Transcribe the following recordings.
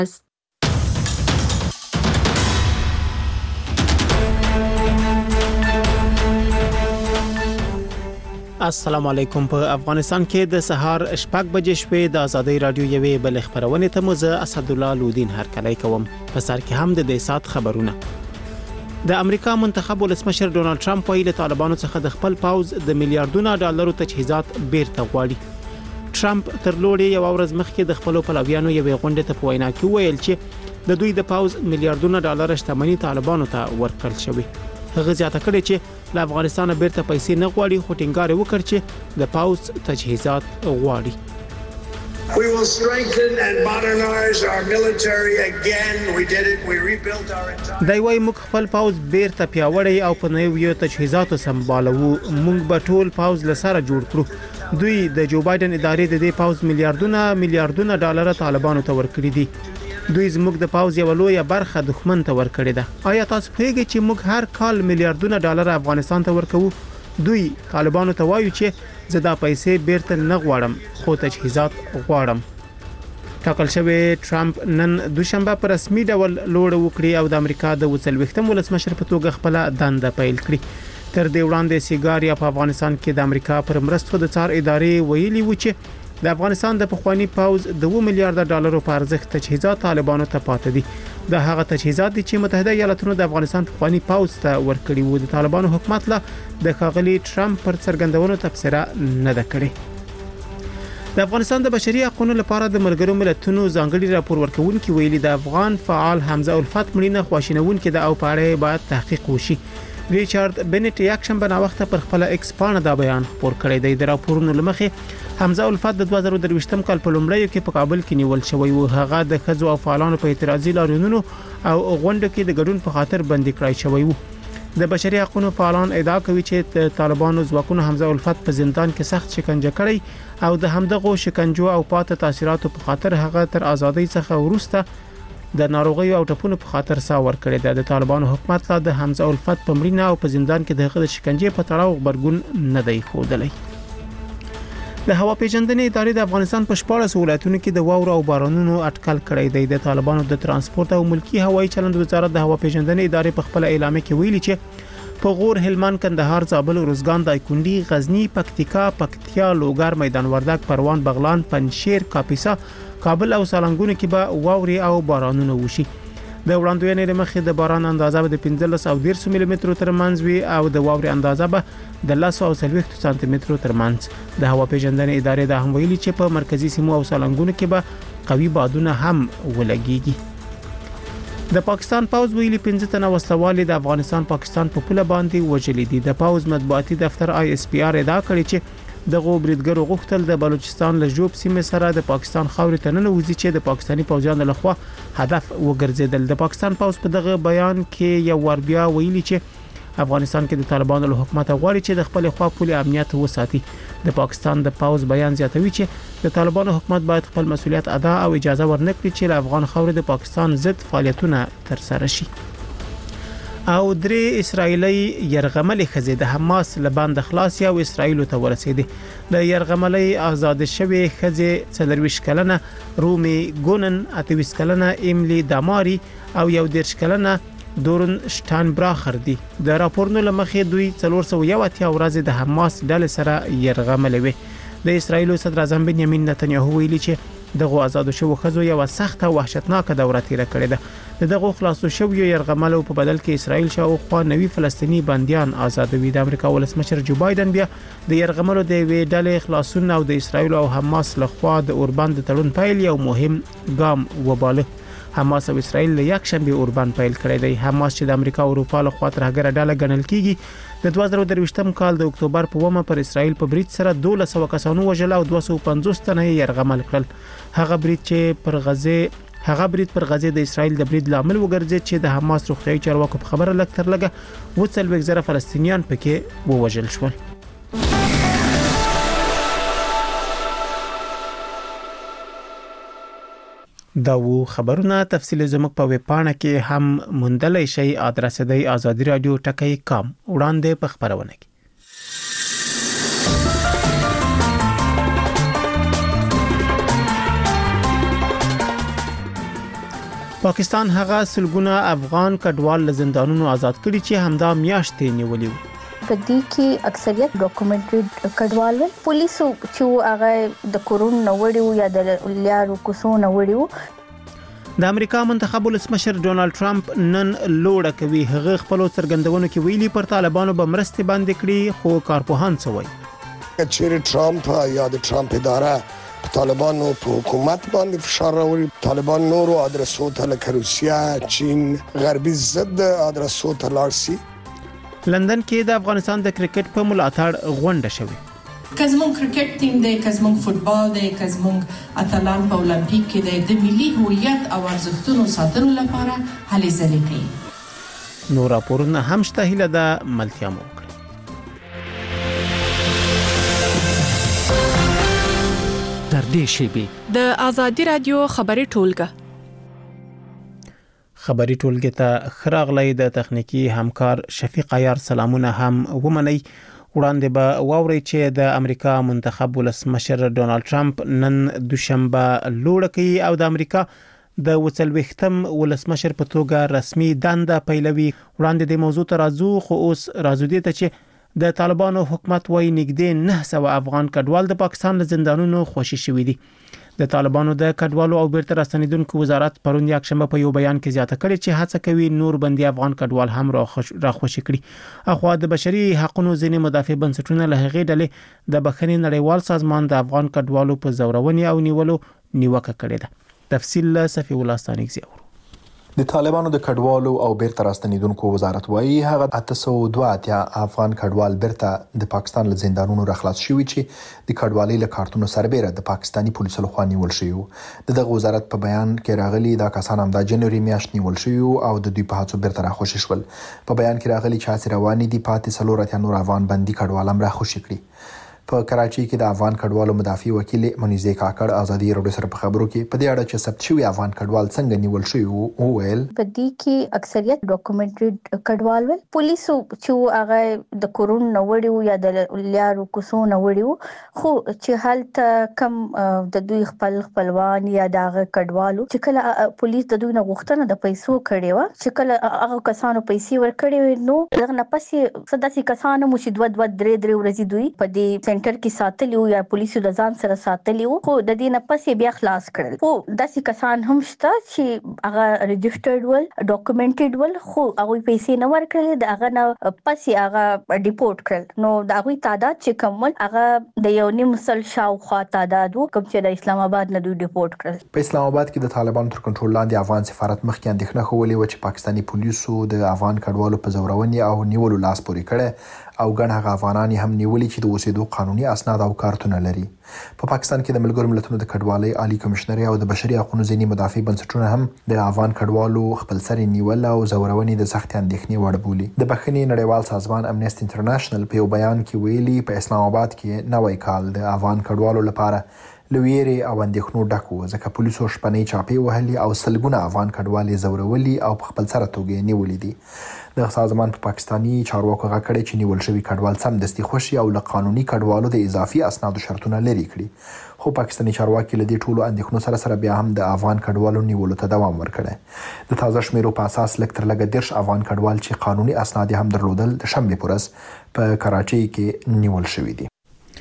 السلام علیکم. په افغانستان کې د سهار شپږ بجې شپې د ازادي رادیو یوې بل خبرونه ته مزه اسدالله لودین هرکلی کوم. په سر کې هم د دې سات خبرونه. د امریکا منتخب ولسمشر ډونالد ټرمپ ویلي طالبانو څخه د خپل پوز د میلیارډونو ډالرو تجهیزات بیرته غواړي. ټرمپ تر لوړې یو ورځ مخکې د خپل پلویانو یوې غونډې ته په وینا کې ویل چې د دوی د پوز میلیارډونو ډالر شتمنۍ طالبانو ته ورکړل شوې. هغه زیاته کړې چې له افغانستان بیرته پیسې نه غواړي، خو ټینګار وکړ چې د پوز تجهیزات غواړي. We will strengthen and modernize our military again. We did it. We rebuilt our entire. دا وایي موږ خپل پوز بیرته پیاوړی او په نویو تجهیزاتو سمبالو. موږ به ټول پوز لسره جوړ کړو. دوی د جو بایدن ادارې د دې پوز میلیارډونه ډالر طالبانو ته ورکړي دي. دوی زموږ د پاوز یو لویه برخه دښمن ته ورکړې ده. آیا تاسو پوهیږئ چې موږ هر کال میلیارډونه ډالر افغانستان ته ورکوو؟ دوی طالبانو ته وایي چې زه دا پیسې بیرته نه غواړم، خو تجهیزات غواړم. ټاکل شوی ټرمپ نن دوشنبه په رسمي ډول لوړ وکړي او د امریکا د 40 ولسمشر په توګه خپل دنده پیل کړي. تر دې وړاندې سیګاریا په افغانستان کې د امریکا پر مرستو د څار ادارې ویلي و چې د افغانستان د پخوانی پوز د 2 میلیارډ ډالرو په ارزښت تجهیزات طالبانو ته پاتې دي. د هغه تجهیزات چې متحده ایالاتونو د افغانستان پخوانی پوز ته ورکړي وو. د طالبانو حکومت له د ښاغلي ټرمپ پر څرګندونو تبصره نه ده کړې. د افغانستان د بشري حقوقو لپاره د ملګرو ملتونو ځانګړي راپور ورکونکي ویلي د افغان فعال حمزه الفت مړینه خواشینونکې ده او په اړه باید تحقیق وشي. ریچارډ بنټ یک شنبه نا وخت پر خپل ایکس پاڼه دا بیان خپور کړی دی. د راپورونو لمخې حمزه الفت د 2023م کال په لومړیو کې په کابل کې نیول شوی و. هغه د خځو او فعالانو په اعتراضي لاریونونو او غونډو کې د ګډون په خاطر بندي کړای شوی و. د بشري حقوقو فعالان ادعا کوي چې طالبانو ځواکونو حمزه الفت په زندان کې سخت شکنجه کړی او د همدغه شکنجو او پاتې تاثیراتو په خاطر هغه تر ازادۍ څخه وروسته د ناروغي او ټپونو په خاطر ساور کړی دی. د طالبانو حکومت لا د حمزه الفت په مړینه او په زندان کې دغه شکنجې په تړاو خبرګون نه دی ښودلی. د هوا پیژندنې ادارې د افغانستان په 14 ولایتونو کې د واورو او بارانونو اټکل کړی دی. د طالبانو د ترانسپورت او ملکی هوایي چلند وزارت د هوا پیژندنې ادارې په خپل اعلامیه کې ویلي چې په غور، هلمند، کندهار، زابل، روزګان، دایکنډي، غزنی، پکتیکا، لوګر، میدان وردګ، پروان، بغلان، پنجشیر، کاپیسا، کابل او سالنګونو کې به واوري او بارانونه وشي. د وړاندوینې لمخې د باران اندازه به د 15 او 10 ملي مترو ترمنځ وي او د واوري اندازه به د 10 او 40 سانتي مترو ترمنځ. د هوا پیژندنې ادارې دا هم ویلي چې په مرکزی سیمو او سالنګونو کې به قوي بادونه هم ولګيږي. د پاکستان پوز ویلي 15 تنه وسلوال د افغانستان پاکستان په پوله باندې وژل دي. د پوز مطبوعاتي دفتر ISPR ادعا کړې چې دغه بریدګرو غوښتل د بلوچستان له جوب سیمې سره د پاکستان خاورې ته ننوځي چې د پاکستاني پوځیانو لخوا هدف وګرځیدل. د پاکستان پوز په دغه بیان کې یو ور بیا ویلي چې افغانستان کې د طالبانو له حکومت غواړي چې د خپل خوا پولي امنیت وساتي. د پاکستان د پوز بیان زیاتوي چې د طالبانو حکومت باید خپل مسؤلیت ادا او اجازه ورنکړي چې له افغان خاورې د پاکستان ضد فعالیتونه ترسره شي. او درې اسرایلی يرغملې خزې د حماس له بند خلاصي او اسرایل ته ورسېدي. د يرغملې آزاد شوی خزې 40 کلنه رومي ګونن، 28 کلنه ایملی داماری او 11 کلنه دورن شټانبراخر دي. د راپورونو لمخې دوی 401 ورځې د حماس ډلې سره يرغملې وي. د اسرایل صدر اعظم بنیامین نتنیاهو ویلي چې دغه آزاد شوی خزو یو سخته او وحشتناکه دوره تیر کړې ده. دغه خلاصو شوی يرغملو په بدل کې اسرایل شاوخوا 90 فلسطینی بنديان آزادوي. د امریکا ولسمشر جو بایدن بیا د يرغملو د وی ډلې خلاصون او د اسرایل او حماس لخوا د اوربان د تړون پیل یو مهم ګام وباله. حماس او اسرایل له یک شنبه اوربان پیل کړی دی. حماس چې د امریکا او اروپا لخوا تر هغه ډله ګڼل کیږي د 2023م کال د اکتوبر په ومه پر اسرایل په برید سره 1200 کسانو وژل او 250 تنه يرغمل کړل. هغه برید پر غزه د اسرایل د برید لامل وګرځي چې د حماس روغتیايي چارواکو په خبره لګ تر لګه 40,000 فلسطینیان پکې ووژل شول. دا وو خبرونه تفصیل زموږ په ویب پاڼه کې هم موندلای شئ. ادرس دی azadiradio.com. وړاندې په خبرونه کې پاکستان هغه سلګونه افغان کډوال له زندانونو آزاد کړي چې همدا میاشتې نیولي وو. په دې کې اکثریت ډاکومنټري کډوال ول. پولیسو چې هغه د کورون نوړیو یا د لیارو کوسو نوړیو. د امریکا منتخب ولسمشر ډونالد ټرمپ نن لوړه کوي. هغه خپل څرګندونو کې ویلي پر طالبانو به مرستې باندې کړي، خو کارپوهان څه وایي. چې ټرمپ یا د ټرمپ اداره طالبانو په حکومت باندې فشار راوړي، طالبان نورو ادرسو ته لکه روسیا، چین، غربي ضد ادرسو ته لاړ شي. لندن کې د افغانستان د کرکټ په ملاتړ غونډه شوه. کزمون کرکټ ټیم دی، کزمون فوتبال دی، کزمون اتلان په اولمپیک کې دی، د ملي هویت او ارزښتونو ساتلو لپاره هلې ځلې کوي. نور راپورونه هم شته، هیله ده ملتیا مو وکړي. تر دې شیبې د ازادي رادیو خبري ټولګه ته خراغلی د تخنیکی همکار شفیق عیار سلامونه هم ومني. وړاندې به واوري چې د امریکا منتخب ولسمشر ډونالد ټرمپ نن دوشنبه لوړه کوي او د امریکا د وڅلوختم ولسمشر په توګه رسمي دنده پیلوي. وړاندې د موضوع ته راځو، خو اوس راځو دې ته چې د طالبانو حکومت وايي نږدې 900 افغان کډوال د پاکستان له زندانونو خوشي شوي دي. د طالبانو د کډوالو او بیرته راستنیدونکو وزارت پرون یکشنبه په یو بیان کې زیاته کړې چې هڅه کوي نور بندي افغان کډوال هم راخوشي کړي. اخوا د بشري حقوقو ځینې مدافع بنسټونه له هغې ډلې د بخښنې نړیوال سازمان د افغان کډوالو په زورونې او نیولو نیوکه کړې ده. تفصیل له صفی الله ستانکزی. د طالبانو د کډوالو او بیرته راستنیدونکو وزارت وايي هغه 802 افغان کډوال بیرته د پاکستان له زندانونو راخلاص شوي چې د کډوالۍ له کارتونو سربېره د پاکستاني پولیسو لخوا نیول شوي. دغه وزارت په بیان کې راغلي دا کسان هم د جنوري میاشت نیول شوي او د دوی په هڅو بیرته راخوشي شول. په بیان کې راغلي چې هڅې روانې دي پاتې 4 نور افغان بندي کډوال هم راخوشي کړي. په کراچۍ کې د افغان کډوالو مدافع وکیل منیزه کاکړ ازادي راډیو سره په خبرو کې په دې اړه چې ثبت شوی افغان کډوال څنګه نیول شوی او ویل په دې کې اکثریت ډاکومنټري کډوال ول. پولیسو چې هغه د کورون نوړیو یا د لیارو کوسو نوړیو، خو چې هلته کم د دوی خپلوان یا د کډوالو چې کله پولیس د دوی نه غوښتنه د پیسو کړې و، چې کله هغه کسانو پیسې ورکړې نو دغه نه پسې صداسي کسانو مو چې 2-3 ورځې دوی په دې سنټر کې ساتلی او یا پولیسو د ځان سره ساتلی او خو د دې نه پسې بیا خلاص کړل. خو داسې کسان هم شته چې هغه ريجسترډ ول، ډاکومنټډ ول، خو هغه پیسې نه ورکړل، د هغه نه پسې هغه ډیپورټ کړل. نو د هغه تعداد چې کومل هغه د یو نیم سل شاوخوا تعداد کوم چې د اسلام آباد نه دوی ډیپورټ کړل. په اسلام آباد کې د طالبانو تر کنټرول لاندې افغان سفارت مخکې اندېښنه خولې و چې پاکستاني پولیسو د افغان کډوالو په زورونې او نیولو لاس پورې کړي او ګڼ هغه افغانان هم نیولي چې د اوسېدو قانوني اسناد او کارتونه لري. په پاکستان کې د ملګرو ملتونو د کډوالۍ عالی کمشنر او د بشري حقوقو ځینې مدافع بنسټونه هم د افغان کډوالو خپل سر نیول او زورونې د سخت اندېښنې وړ بولي. د بخښنې نړیوال سازمان امنیسټي انټرنیشنل په یو بیان کې ویلي په اسلام آباد کې نوې کال د افغان کډوالو لپاره لویری او اندېښنو ډک و، ځکه پولیسو شپنۍ چاپې وهلي او سلګونه افغان کډوال زورولي او په خپل سره توګه نیولي دي. د سازمان په پاکستاني چارواکو غږ کړی چې نیول شوی کډوال سمدستي خوشي او له قانوني کډوالو د اضافي اسنادو شرطونه لري کړي. خو پاکستاني چارواکي له دې ټولو اندېښنو سره بیا هم د افغان کډوالو نیولو ته دوام ورکړي. د تازه شمیرو په اساس لږ تر لږه 10 افغان کډوال چې قانوني اسناد هم درلودل د شنبه پر ورځ په کراچۍ کې نیول شوی دي.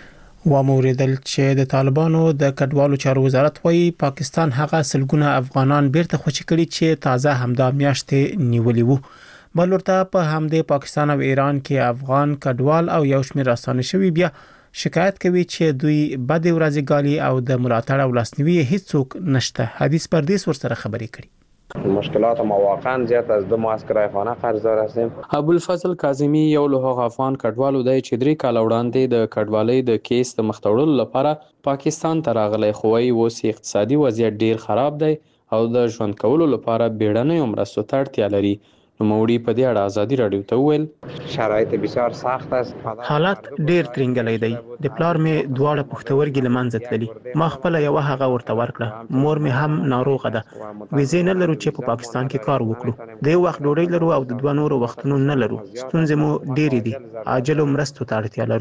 واموریدل چې د طالبانو د کډوالو چارو وزارت وايي پاکستان هغه سلګونه افغانان بیرته خوشي کړي چې تازه همدا میاشتې نیولي وو. بلورته په همدې پاکستان او ایران کې افغان کډوال او یو شمېر راستانه شوي بیا شکایت کوي چې دوی بد ورځې ګالي او د ملاتړ او لاسنیوي هیڅوک نشته. حدیث پردیس ورسره خبرې کړي. مشکلات ما واقعا زیات از دو ماه از کرایه خانه قرضدار هستیم. ابوالفضل کاظمی یو له هغه افغان کډوالو دی چې 3 کال وړاندې د کډوالۍ د کیس د مخ لپاره پاکستان ته راغلی، خو اوس اقتصادي وضعیت ډیر خراب دی او د ژوند کولو لپاره بیړنۍ مرستو ته اړتیا لري. نوموړي په دې اړه ازادي راډیو ته وویل شرایط بسیار سخت است. حالات ډیر ترنګلې دی. د پلار می دواړه پښتورګي لمنځت لري. ما خپل یو هغه ورته ورکړه. مور می هم ناروغه ده. ویزې نه لرو چې په پاکستان کې کار وکړو. د یو وخت ډوډۍ لرو او د 2 نورو وختونو نه لرو. ستونزې مو ډېرې دي. عاجل مرستو ته اړتیا لرو.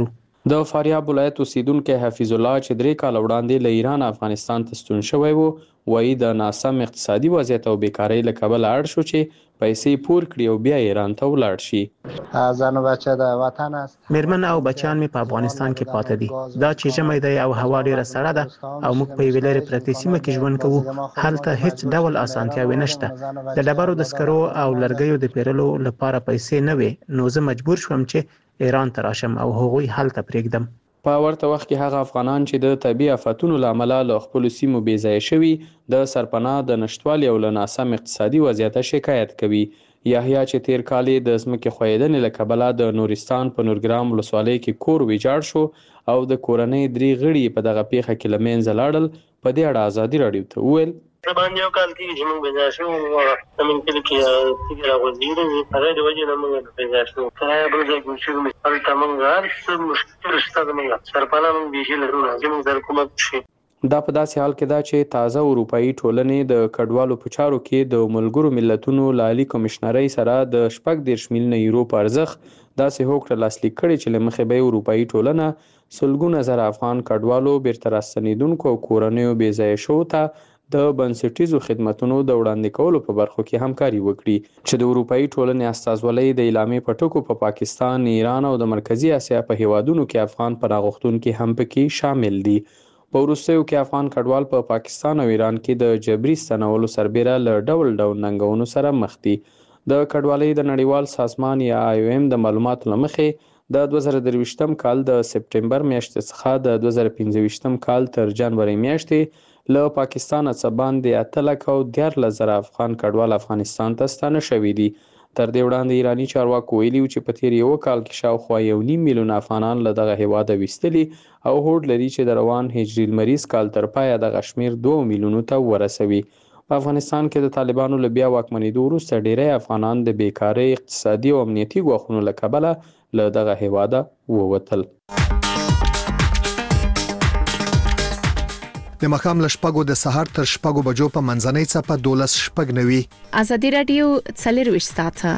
د فاریاب ولایت اوسیدونکو حفیظ الله چې 3 کال وړاندې له ایران افغانستان ته ستون شوی وو وایي د ناسم اقتصادي وضعیت او بیکارۍ له کبله اړ شو چې پیسې پور کړي او بیا ایران ته ولاړ شي. زن و بچه د وطن است. میرمن او بچیان مې په افغانستان کې پاتې دي. دا چې ژمی دی او هوا ډیره سړه ده او موږ په یوې لرې پرتې سیمه کې ژوند کوو. هلته هیڅ ډول اسانتیاوې نشته. د ډبرو د سکرو او لرګیو د پیرلو لپاره پیسې نه وي، نو زه مجبور شوم چې ایران ته راشم او هغوی هلته پرېږدم. په ورته وخت کې هغه افغانان چې د طبي آفتونو له امله له خپلو سیمو بې ځایه شوي د سرپناه د نشتوالي او له ناسم اقتصادي وضعیته شکایت کوي. یحیی چې تیر کال د ځمکې ښویېدنې له کبله د نورستان په نورګرام ولسوالۍ کې کور ویجاړ شو او د کورنۍ 3 غړي په دغه پیښه کې له منځه لاړل. په دې اړه ازادي راډیو ته وویل باندې یو کال کې چې موږ بېځایه شوو زموږ کلي کې تیږې راغورځېدلې وې، هغې د وجې نه موږ بېځایه شوو. کرایه بل ځای کې اوسېږو، هلته موږ هر څه مشکل شته. زموږ سرپناه موږ بیخي لرو، زموږ سره کومک وشي. دا په داسې حال کې ده چې تازه اروپایي ټولنې د کډوالو په چارو کې د ملګرو ملتونو له عالي کمشنرۍ سره د 14 میلیونه یورو په ارزښت داسې هوکړه لاسلیک کړې چې له مخې به اروپایي ټولنه سلګونه زره افغان کډوالو بیرته راستنېدونکو او کورنیو بې ځایه شوو ته د بنسټیزو خدماتو د وړاندې کولو په برخو کې همکاري وکړي، چې د اروپایي ټولنې استازولۍ د اعلامیې په ټکو په پاکستان، ایران او د مرکزي اسیا په هیوادونو کې افغان پناه غوښتونکي هم پکې شامل دي. په وروستیو کې افغان کډوال په پاکستان او ایران کې د جبري ستنولو سربیره له ډول ډول ننګونو سره مخ دي. د کډوالۍ د نړیوال سازمان یا IOM د معلوماتو له مخې د 2023م کال د سپټمبر میاشتې څخه د 2025م کال تر جنوري میاشتې له پاکستان څخه باندې 8,14,000 افغان کډوال افغانستان ته ستانه شوي دي. تر دې وړاندې ایرانی چارواکو ویلي چې په تیر یو کال کې شاوخوا 1.5 میلیون افغانان له دغه هیواده ویستلي او هوډ لري چې د روان هجري لمریز کال تر پایه دغه شمیر 2 میلیونو ته ورسوي. په افغانستان کې د طالبانو له بیا واکمنېدو وروسته ډیری افغانان د بیکارۍ، اقتصادي او امنیتي ګواښونو له کبله له دغه هیواده ووتل. د مخام له شپږو د سهار تر شپږو بجو په منځنۍ څپه 12:09. ازادي راډیو 24 ساعته.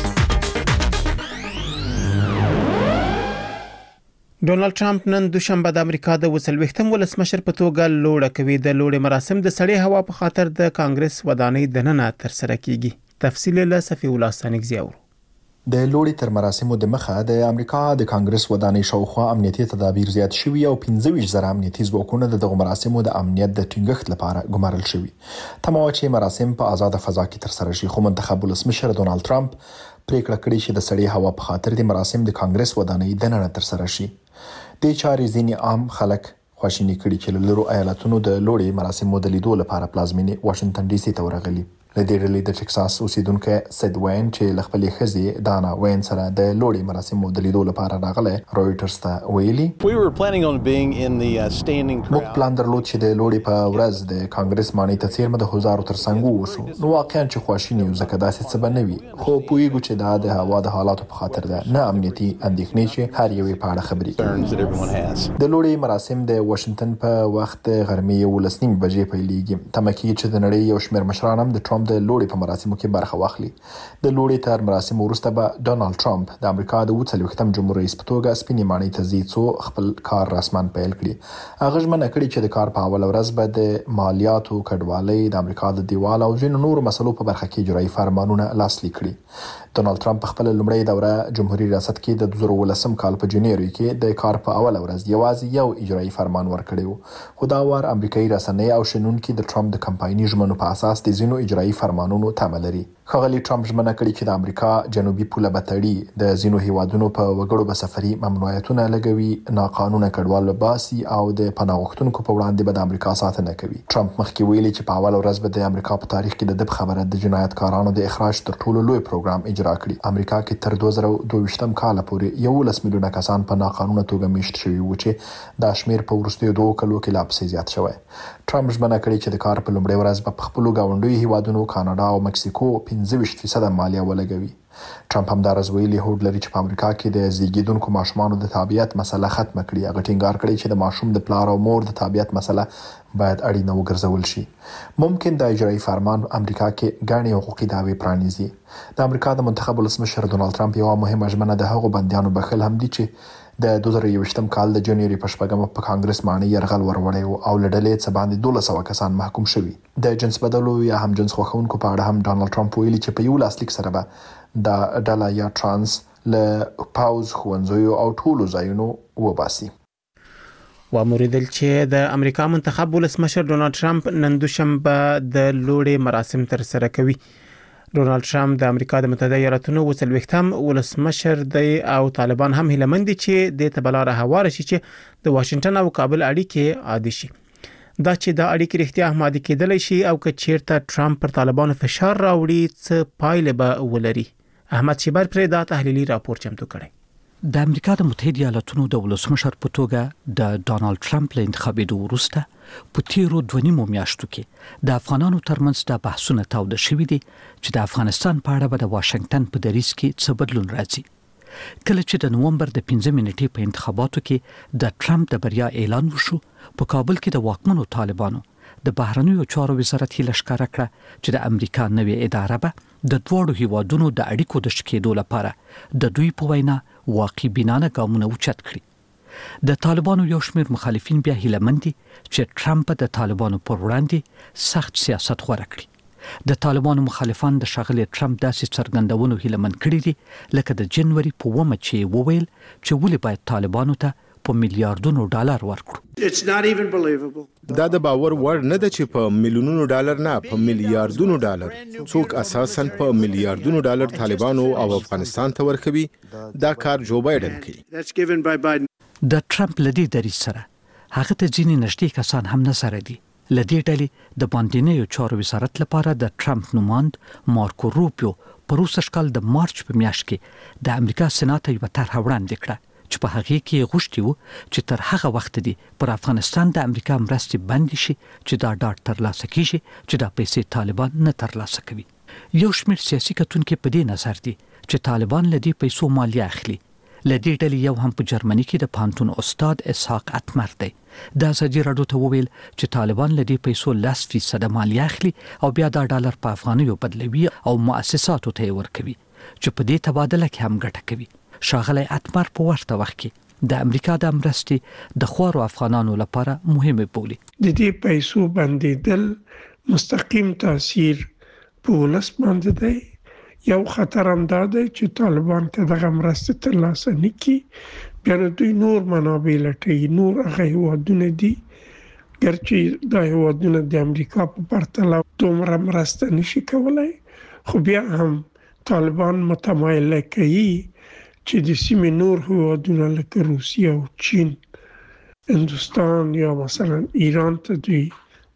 ډونالد ټرمپ نن دوشنبه د امریکا د 40م ولسمشر په توګه لوړه کوي. د لوړې مراسم د سړې هوا په خاطر د کانګرس ودانۍ دننه تر سره کیږي. تفصیل له صفی الله سانګزیاور. د لوړې تر مراسمو د مخه د امریکا د کانګرس ودانۍ شاوخوا امنیتي تدابیر زیات شوي او 25,000 امنیتي ځواکونه د دغه مراسمو د امنیت د ټینګښت لپاره ګمارل شوي. تمام چې مراسم په آزاد فضا کې تر سره شي، خو منتخب ولسمشر ډونالد ټرمپ پریکړه کړې چې د سړې هوا په خاطر د مراسم د کانګرس ودانۍ دننه تر سره شي. د چارې ځینې عام خلک خواشیني کړي چې له لرو ایالتونو د لوړې مراسمو د لیدو لپاره پلازمینې واشنگټن ډي سي ته ورغلي. له دې ډلې د ټکساس اوسیدونکو سید وین چې له خپلې ښځې دانا وین سره د لوړې مراسمو د لیدو لپاره راغله رويټرز ته ویلي موږ پلان درلود چې د لوړې په ورځ د کانګرس مانۍ ته څیرمه د هزارو تر څنګ ووسو. نو واقعا چې خواشینی یو ځکه داسې څه به نه وي، خو پوهیږو چې دا د هوا د حالاتو په خاطر ده، نه امنیتي اندېښنې چې هر یو په اړه خبرې کوي. د لوړې مراسم د واشنگټن په وخت غرمې 11:30 بجې پیلېږي. تمه کېږي چې د نړۍ یو شمېر مشران هم د ټرمپ د لوړې په مراسمو کې برخه واخلي. د لوړې تر مراسمو وروسته به ډونالد ټرمپ د امریکا د 40م جمهور رئیس په توګه سپینې ماڼۍ ته ځي څو خپل کار رسماً پیل کړي. هغه ژمنه کړې چې د کار په اوله ورځ به د مالیاتو، کډوالۍ، د امریکا د دیوال او ځینو نورو مسلو په برخه کې اجرایي فرمانونه لاسلیک کړي. ډونالد ټرمپ په خپل لومړۍ دوره جمهوریت ریاست کې د 2019 کال په جنوري کې د کار په اوله ورځ یوازې یو اجرایي فرمان ورکړی و، خو دا وار امریکایي رسنۍ او شنونکي د ټرمپ د کمپایني ژمنو په اساس د ځینو اجرایي فرمانونو تمه لري. ښاغلي ټرمپ ژمنه کړې چې د امریکا جنوبي پوله به تړي، د ځینو هیوادونو په وګړو به سفري ممنوعیتونه لګوي، ناقانونه کډوال به باسي او د پناه غوښتونکو په وړاندې به د امریکا ساتنه کوي. ټرمپ مخکې ویلي چې په اوله ورځ به د امریکا په تاریخ کې د دب خبره د جنایتکارانو د اخراج تر ټولو لوی پروګرام اجرا کړي. امریکا کې تر 2022م کال پورې 11 میلیونه کسان په ناقانونه توګه میشت شوي وو، چې دا شمیر په وروستیو 2 کلو کې لا پسې زیات شوی. ټرمپ ژمنه کړې چې د کار په لومړۍ ورځ به په خپلو ګاونډیو هیوادونو کاناډا او مکسیکو 25% مالیه ولګوي. ټرمپ هم دا ویلي هوډ لري چې په امریکا کې د زیږیدونکو ماشومانو د تابعیت مسله ختمه کړي. هغه ټینګار کړی چې د ماشوم د پلار او مور د تابعیت مسله باید اړینه وګرځول شي. ممکن د اجرایي فرمان امریکا کې ګڼې حقوقي دعوې پرانیزي. د امریکا د منتخب ولسمشر ډونالد ټرمپ یو مهمه ژمنه د هغو بندیانو بخښل هم دي چې د 2021م کال د جنوري په 8 په کانګرس باندې يرغل وروړی او لړلې څه باندې 1200 کسان محکوم شوي. د جنس بدلو یا هم جنس خوښونکو په اړه هم ډانلډ ټرمپ ویلي چې په یو لاسلیک سره به د ډله یا ترانس له پاوز خوندزیو او ټولو ځایونو وباسي. وموریدل چې د امریکا منتخب ولسمشر ډونالد ټرمپ نن دوشنبه د لوړې مراسم تر سره کوي. ډونالد ټرمپ د امریکا د متحده ایالاتونو وسلوختم ولسمشر دی او طالبان هم هیلمند دي چې د تبلاره هواره شي چې د واشنگټن او کابل اړیکې عادي شي. دا چې د اړیکې رښتیا هم عادي کېدلی شي او که چیرته ټرمپ پر طالبانو فشار راوړي څه پایله به ولري. احمد شیبر پر دا تحلیلي راپور چمتو کړی. د امریکا د متحده ایالاتونو د ولسمشر په توګه د ډونالد ټرمپ له انتخابېدو وروسته په تیرو 2.5 میاشتو کې د افغانانو ترمنځ د بحثونو تاوده شوي دي چې د افغانستان په اړه به د واشنگټن په دریځ کې څه بدلون راځي. کله چې د نومبر د 15 نیټې په انتخاباتو کې د ټرمپ د بریا اعلان وشو، په کابل کې د واکمنو طالبانو د بهرنیو چارو وزارت هیله ښکاره کړه چې د امریکا نوې اداره به د دوړو هیوادونو د اړیکو د شکېدو لپاره د دوی په وینا واقعي بینانه ګامونه اوچت کړي. د طالبانو یو شمېر مخالفین بیا هیلهمند دي چې ټرمپ د طالبانو پر وړاندې سخت سیاست غوره کړي. د طالبانو مخالفان د ښاغلي ټرمپ داسې څرګندونو هیلهمند کړي دي لکه د جنوري په 1 چې وویل چې ولې باید طالبانو ته په میلیارډونو ډالر ورکړو. دا د باور وړ نه ده چې په میلیونونو ډالر نه، په میلیارډونو ډالر څوک اساساً په میلیارډونو ډالر طالبانو او افغانستان ته ورکوي. دا کار جو بایدن کوي. د ټرمپ لدی دریځ سره هغه ته ځینې نږدې کسان هم نظر دي. لدی ډلې د باندینیو چارو وزارت لپاره د ټرمپ نوماند مارکو روبیو په روسي شکل د مارچ په میاشت کې د امریکا سېنات یو طرح وړاندې کړه چې په هغه کې غوښتي وو چې تر هغه وخت دی پر افغانستان د امریکا مرستې بند شي چې دا ډاټ ترلاسه کیږي چې دا پیسې طالبان نه ترلاسه کوي. یو شمېر سیاسي کتونکو په دې نظر دي چې طالبان لدی پیسو مالیه اخلي. لدی ډلې یو هم په جرمني کې د پانتون استاد اسحاق اتمر دی. دا ازادي راډیو ته وویل چې طالبان لدی پیسو 10% مالیه اخلي او بیا دا ډالر په افغانیو بدلوي او مؤسساتو ته ورکوي چې په دې تبادله کې هم ګټه کوي. ښاغلی اتمر په ورته وخت کې د امریکا د مرستې د خوارو افغانانو لپاره مهمه بولي. د دې پیسو بندیدل مستقیم تاثیر په ولس باندې دی. یو خطر هم دا دی چې طالبان ته دغه مرستې ترلاسه نه کړي، بیا دوی نور منابع لټوي. نور هغه هیوادونه دي ګرچې دا هیوادونه د امریکا په پرتله دومره مرسته نشي کولای، خو بیا هم طالبان متمایل کوي چې د سیمې نور هیوادونه لکه روسیه او چین، هندوستان یا مثلا ایران ته دوی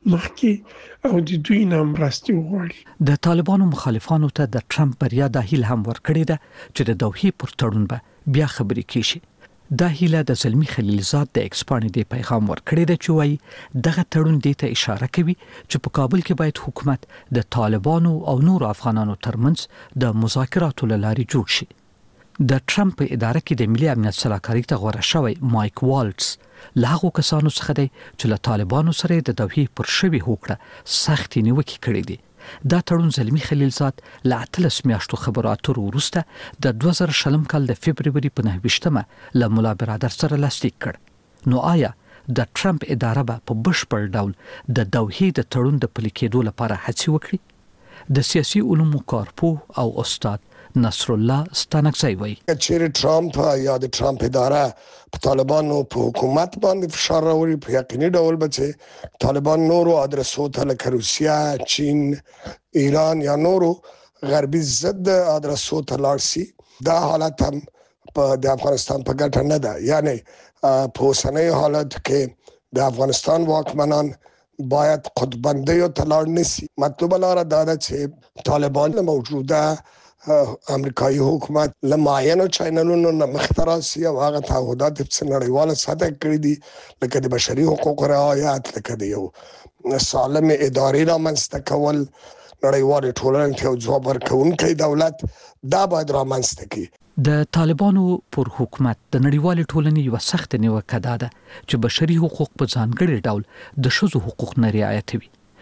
مخکې او د دوی نه مرستې وغواړي. د طالبانو مخالفانو ته د ټرمپ بریا د هیله هم ورکړې ده چې د دوحې پر تړون به بیا خبرې کیږي. دا هیله د زلمی خلیلزاد د ایکسپانې د پیغام ورکړې ده چې وایي دغه تړون دې ته اشاره کوي چې په کابل کې باید حکومت د طالبانو او نور افغانانو ترمنځ د مذاکراتو له لارې جوړ شي. د ټرمپ اداره کې د ملي امنیت سلاکاري ته غوړه شوی مایک والټس له هغو کسانو څخه دی چې له طالبانو سره د دوحې پر شوې هوکړه سختې نیوکې کړې دي. دا تړون زلمی خلیلزاد له 18 میاشتو خبرو اترو وروسته د 2020 کال د فبروري په 9 له مولا برادر سره لاسلیک کړ. نو آیا د ټرمپ اداره به په بشپړ ډول د دوحې د تړون د پلي کېدو لپاره هڅې وکړي؟ د سیاسي علومو کارپوه او استاد نصر الله ستانکزی وایي چې ټرمپ یا د ټرمپ اداره په طالبانو په حکومت باندې فشار راوړي، په یقیني ډول به چې طالبان نورو ادرسو ته لکه روسیه، چین، ایران یا نورو غربي ضد ادرسو ته لاړ شي. دا حالت هم د افغانستان په ګټه نه ده. یعنی په اوسنۍ حالت کې د افغانستان واکمنان باید قطبندیو ته لاړ نشي. مطلوبه لاره دا ده چې طالبان له موجوده امریکایي حکومت له معینو چینلونو نه مخته راشي او هغه تعهدات چې نړیواله سطح کړي دي لکه د بشري حقوقو رعایت، لکه د یو سالم ادارې رامنځته کول، نړیوالې ټولنې ته ځواب ورکوونکی دولت، دا باید رامنځته کړي. د طالبانو پر حکومت د نړیوالې ټولنې یو سخت نیوکه ده چې بشري حقوق په ځانګړي ډول د ښځو حقوق نه رعایتوي.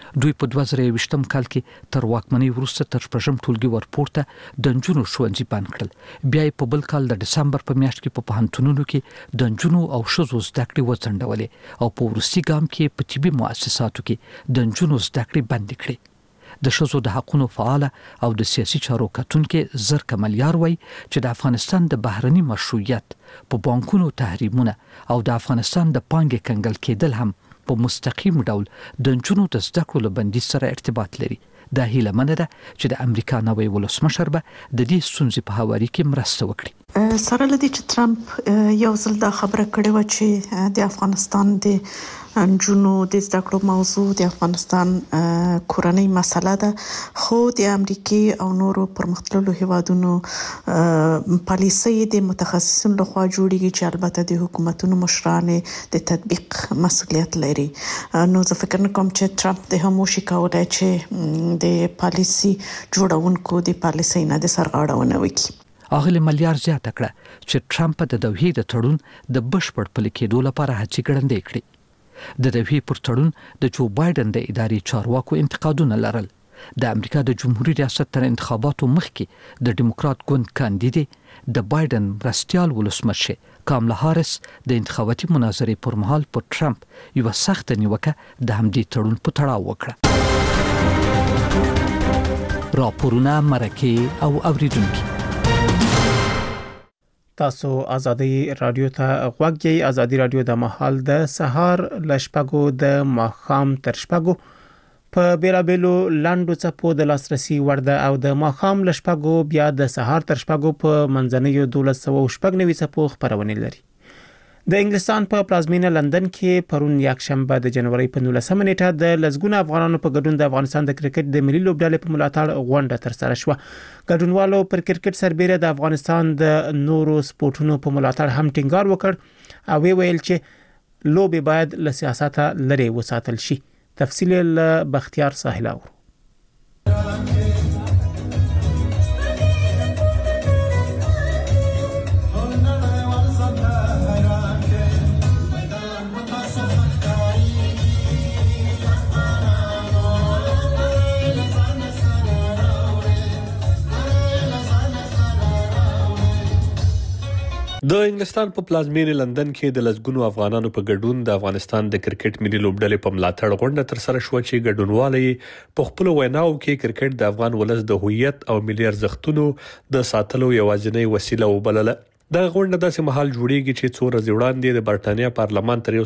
دوی په 2020م کال کې تر واکمنۍ وروسته تر شپږم ټولګي ورپورته د نجونو ښوونځي بند کړل. بیا په بل کال د دسمبر په میاشت کې په پوهنتونونو کې د نجونو او ښځو زده کړې وځنډولې او په وروستي ګام کې په طبي مؤسساتو کې د نجونو زده کړې بند کړې. د ښځو د حقوقو فعال او د سیاسي چارو کتونکو زر کمالیار وایي چې د افغانستان د بهرني مشروعیت په بانکونو تحریمونه او د افغانستان د پانګې کنګل کېدل هم په مستقیم ډول د نجونو د زده کړو له بندیز سره ارتباط لري. دا هیله منه ده چې د امریکا نوی ولسمشر به د دې ستونزې په هواري کې مرسته وکړي. سره لدی چې ترامپ یو ځل دا خبره کړې و چې د افغانستان د نجونو د زده کړو موضوع د افغانستان کورنۍ مسله ده، خو د امریکای او نورو پرمختللو هیوادونو پالیسي د متخصصینو لخوا جوړیږي چې البته د حکومتونو مشران د تطبیق مسؤلیت لري. نو زه فکر کوم چې ترامپ د هموشي کولای چې د پالیسي جوړونکو د پالیسي نه د سرغړونه وکړي. اغلی ملیار زیاته کړه چې ترامپ د دوحې د تړون د بشپړ پلي کېدو لپاره هڅې ګړندې کړې. د دوحې پر تړون د جو بایدن د ادارې چارواکو انتقادونه لرل. د امریکا د جمهوریت ریاست تر انتخاباتو مخکې د ډیموکرات ګوند کاندیدې د بایدن مرستیال ولسمشر کاملا هاریس د انتخاباتي مناظرې پر مهال پر ترامپ یو سخت نیوکه د همدې تړون په تړاو وکړه. راپورونه مرکه او اوریدونکو تاسو ازادي رادیو ته غوږ یې. ازادي رادیو د مهال د سهار لشپګو د ماخام تر شپګو په بیلابېلو لاندو څپو د لاسرسي وړ ده او د ماخام لشپګو بیا د سهار تر شپګو په منځنیو 1290 څپو خبرونه لري. د انګلستان په پلازمینه لندن کې پرون یکشنبه د جنوري په 19 نیټه د لزګونه افغانانو په ګډون د افغانستان د کرکټ د ملي لوبډلې په ملاتړ غونډه ترسره شوه. ګډونوالو پر کرکټ سربېره د افغانستان د نورو سپورټونو په ملاتړ هم ټینګار وکړ او ویل چې لوبې باید له سیاسته لرې وساتل شي. تفصیل له بختیار ساحل اورو. د انګلستان په پلازمینه لندن کې د لزګونو افغانانو په ګډون د افغانستان د کرکټ ملي لوبډلې په ملاتړ غونډه ترسره شوه چې ګډونوالي په خپل ویناو کې کرکټ د افغان ولس د هویت او ملي ارزښتونو د ساتلو یوازینی وسیله وبلله. دا غونډه داسې مهال جوړیږي چې څو ورځې وړاندې د برټانیا پارلمان تر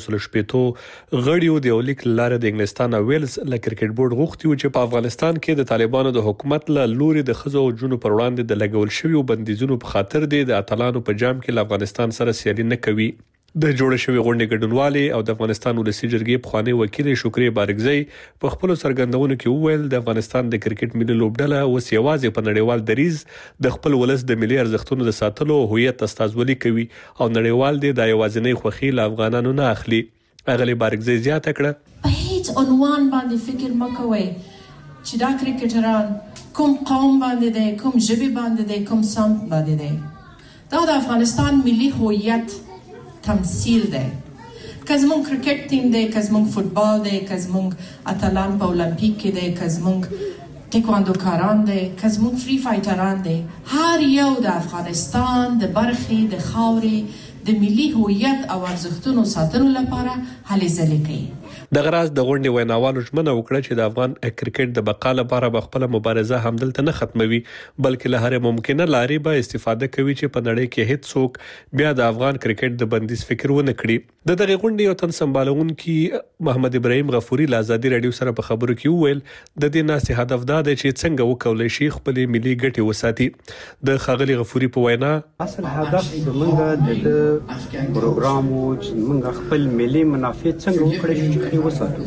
180 غړیو د یولیک لاره د انګلستان او ویلز له کرکټ بورډ غوښتي چې په افغانستان کې د طالبانو د حکومت له لوري د خزو او جنو پر وړاندې د لګول شویو بندیزونو په خاطر د اتلانو په جام کې له افغانستان سره سیالي نه کوي. د جوړ شوی غونډې ګډونوالي او د افغانستان ولسی جرګې پخوانی وکیل شکرې بارګزی په خپل سرګندونو کې وویل د افغانستان د کرکټ ملي لوبډله اوس یوازې په نړیوال دریز د خپل ولس د ملي ارزښتونو د ساتلو او هویت استازولي کوي او نړیوال د یوازینی خوخي له افغانانو نه اخلي. اغلی بارګزی زیاته کړه په هیڅ عنوان باندې فکر مکوئ چې دا کرکټران کوم قوم باندې دی، کوم ژبه باندې دی، کوم سمت باندې دی. دا د افغانستان ملي هویت تمثيل دی. که زمونږ کرکټ ټیم دی، که زمونږ فوتبال دی، که زمونږ اتلان په اولمپیک کې دی، که زمونږ ټیکواندو کاران دی، که زمونږ فری فایټران دی، هر یو د افغانستان د برخې د خاورې د ملي هویت او ارزښتونو ساتلو لپاره هلې ځلې کوي. د غراز د غونډې ویناوالو ژمنه وکړه چې د افغان کرکټ د بقا لپاره به خپل مبارزه همدلته نه ختموي بلکې له هر ممکنه لارې به استفاده کوي چې په نړۍ کې هیڅ څوک بیا د افغان کرکټ د بندیز فکر ونه کړي. د دغه غونډې یو تن سمبالونکي محمد ابراهیم غفوري له ازادي رادیو سره په خبرو کې وویل د دې ناسي هدف دا دی چې څنګه وکولای شي خپل ملي ګټې وساتي. د خاغلی غفوري په وینا اصل هدف زمونږ د پروګرام او چې موږ خپل ملي منافع څنګه وکړو چې وساتو.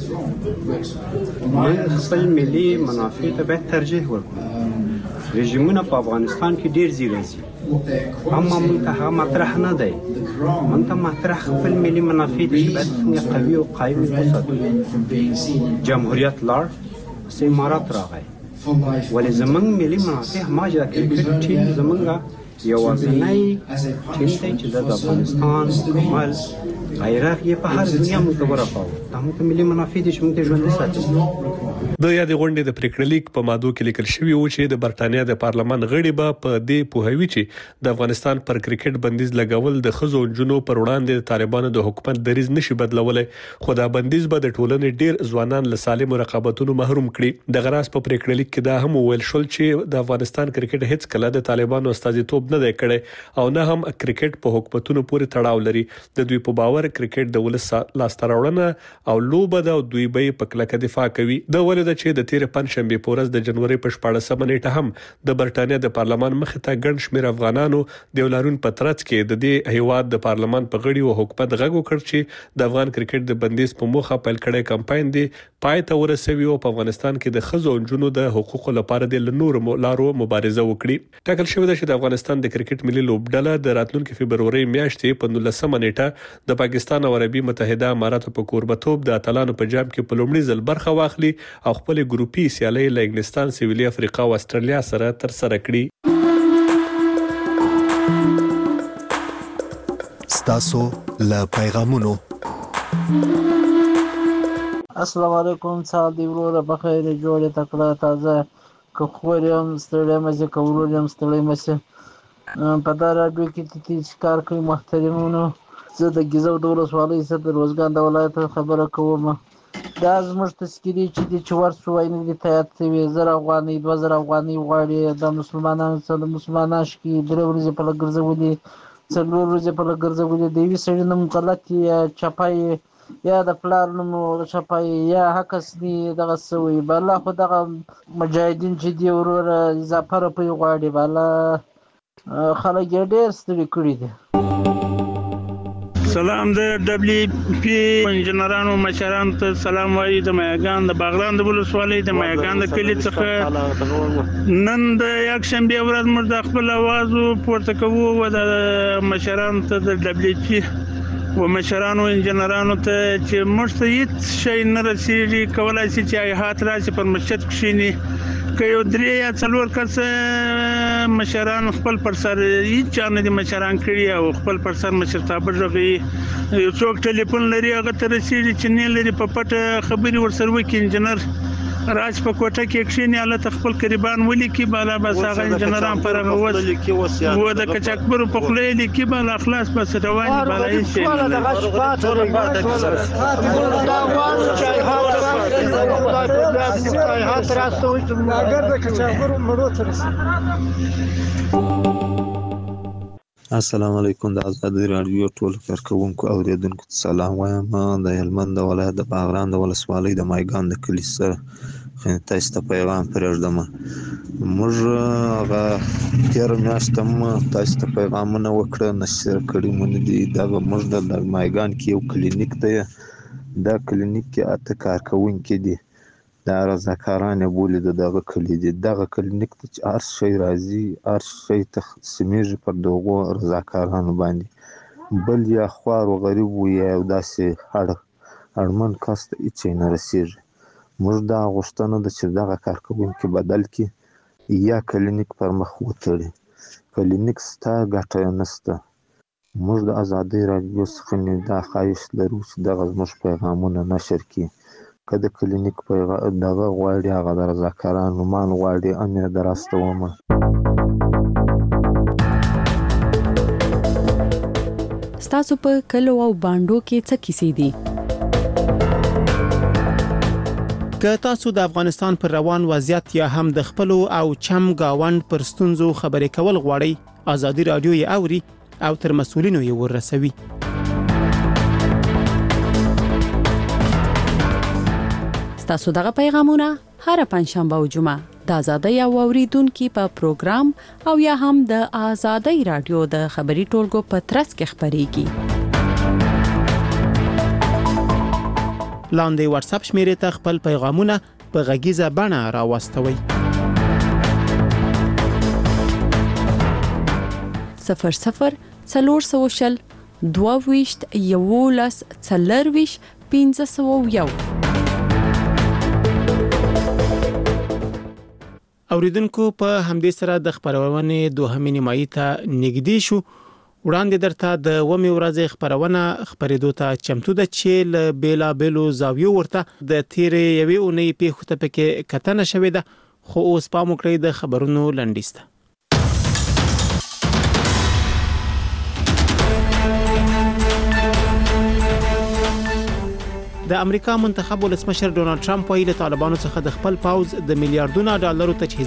موږ خپل ملي منافع ته باید ترجیح ورکړو. رژیمونه په افغانستان کې ډیر زیات دي اما موږ ته هغه مطرح نه دی. موږ ته مطرح خپل ملي منافع دي چې باید څنګه قوي او قایم وساتو. جمهوریت لار امارات راغی ولې زمونږ ملي منافع ماجه کرکټ ټیم زمونږ یوازینی ټیم دی چې د افغانستان کمال غیرت یې په هر دنیا موږ ورکاو. دا موږ ملي منافع دي چې موږ ژوند ساتو. د یادې غونډې د پریکړه لیک په ماده کې لیکل شوی و چې د برتانیا د پارلمان غړي به په دې پوهوي چې د افغانستان پر کرکټ بندیز لګول د خزو جنو پر وړاندې د طالبانو د حکومت دریز نشي بدلولای، خو دا بندیز به د ټولنې ډیر ځوانان له سالم رقابتونو محروم کړي. د غراس په پریکړه لیک کې دا هم ویل شول چې د افغانستان کرکټ هیڅ کله د طالبانو استازیتوب نه دی کړی او نه هم کرکټ په حکومتونو پورې تړاو لري. د دوی په باور کرکټ د ولس لاسته راوړنه او لوبه د دوی به په کلکه دفاع کوي. د ولې چې د تیر پنځشنبه په ورځ د جنوري په 14 نیټه هم د برتانیا د پارلمان مخ ته ګڼ شمېر افغانانو د ولارون په ترڅ کې د دې هیواد د پارلمان په غړي او حکومت غږ وکړ چې د افغان کرکټ د بندیز په موخه پیل کړي کمپاین دی پای ته ورسوي او په افغانستان کې د خزو جنونو د حقوقو لپاره د نورو لارو مبارزه وکړي. ټاکل شوی دی چې د افغانستان د کرکټ ملي لوبډله د راتلونکي فبروري میاشتې په 19 نیټه د پاکستان او عربي متحده اماراتو په کوربتوب د اتلانو په جام کې په لومړي ځل برخه واخلي او خپل ګروپي سیالي له انګلستان، سویلي افریقا او استرالیا سره تر سره کړي. ستاسو له پیغامونو. السلام علیکم، سال دی وروره بخیر جوړه تکړه تازه که خورم ستړی مزه کولم ستړی مزه په دا راډیو کې تیز کار کوي. محترمونو، زه د ګیزو د ولسوالۍ څخه د روزګان د ولایت خبره کوم. دا زموږ تذکیري چې د چور سوینې د تایید شوی 1000 افغانۍ 2000 افغانۍ غواړي د مسلمانانو سره مسلمانان شي درې ورځې په لګرځولې څلور ورځې په لګرځولې د وی سړي نوم غلط یا چپای یا د پلار نوم چپای یا حقس دی دغه سوی بل خو دغه مجاهدین چې دی ورور اضافه په غواړي بل خلک ډېر ستړي کړي دي. سلام د دبليو پی انجنیرانو مشرانو ته سلام وايي د مایاګان د باغران د ولسوالۍ د مایاګان د کلی څخه نن د یک شنبه ورځ موږ د خپل आवाज پورته کوو او د مشرانو ته د دبليو پی و مشرانو انجنیرانو ته چې موږ ته هیڅ شي نه رسیږي کولای شي چې هات راشي پر مسجد کښینی که یو درې یا څلور کس مشران خپل پر سر هیڅ چا نه دي مشران کړي او خپل پر سر مشرتابه ژغي. یو څوک ټلیفون لري هغه ته رسیږي چې نه لري په پټه خبري ورسره وکړي انجنیر راج په کوټه کې کښینی الله خپل قریبان ولیکي بالا بس هغه انجنیران پر هغه و د کچکبر په خلې لیکي بالا اخلاص بس رواني بالا هیڅ السلام علیکم. د آزادۍ راډیو ټول کارکونکو او اوریدونکو ته سلام وایم. د هلمند ولایت د باغران د ولسوالۍ د مایګان د کلي سره تاسو ته پیغام پرېږدم. موږ هغه تیر میاشت هم تاسو ته پیغامونه وکړه نشر کړي مونږ دي دغه موږ د مایګان کې یو کلینیک دی. دا کلینیک کې اته کارکونکي دي دا رضاکارانه بولي دغه کلی دي. دغه کلینیک ته هر شي راځي هر شي تقسیمیږي پر دغه رضاکارانو باندې بل یا خوار او غریب وي او داسې اړمن کس ته هیڅ نه رسیږي. موږ دا غوښتنه ده چې دغه کارکوونکي بدل کړي یا کلینیک پر مخ وتړي. کلینیک ستا ګټه نشته. موږ د آزادۍ راډیو څخه دا خواهش لرو چې دغه زموږ پیغامونه نشر کړي. که د کلینیک دغه غواړي هغه د رضاکارانو مان غواړي امیر دراستومه. ستاسو په کلو او باندو کې څه کیسې دي؟ که تاسو د افغانستان پر روان وضعیت یا هم د خپل او چم گاوند پر ستونزو خبرې کول غواړئ آزادۍ راډیو یې اوري او تر مسؤلینو یې ورسوي. ستاسو دغه پیغامونه هر پنځشنبه او جمعه د آزادۍ او اوریدونکو په پروګرام او یا هم د آزادۍ راډیو د خبري ټولګو په ترڅ کې خبريږي. لاندې واتس اپ شمیرې ته خپل پیغامونه په غږیزه بڼه راوستوي. 00 400 22 11 40 1501. اوریدونکو په همدې سره د خبرونې دوهمې نیمایي ته نږدې شو وړاندې درته د ومه ورځې خبرونه خبرېدو ته چمتو ده چې ل بیلا بیلو زاویو ورته د تیرې یوې اونۍ پیښو ته پکې کتنه شوې ده خو اوس پام وکړئ د خبرونو لنډیسته. د امریکا منتخب ولسمشر ډونالد ټرمپ ویلي طالبانو څخه د خپل پوځ د میلیارډونو ډالرو تجهیز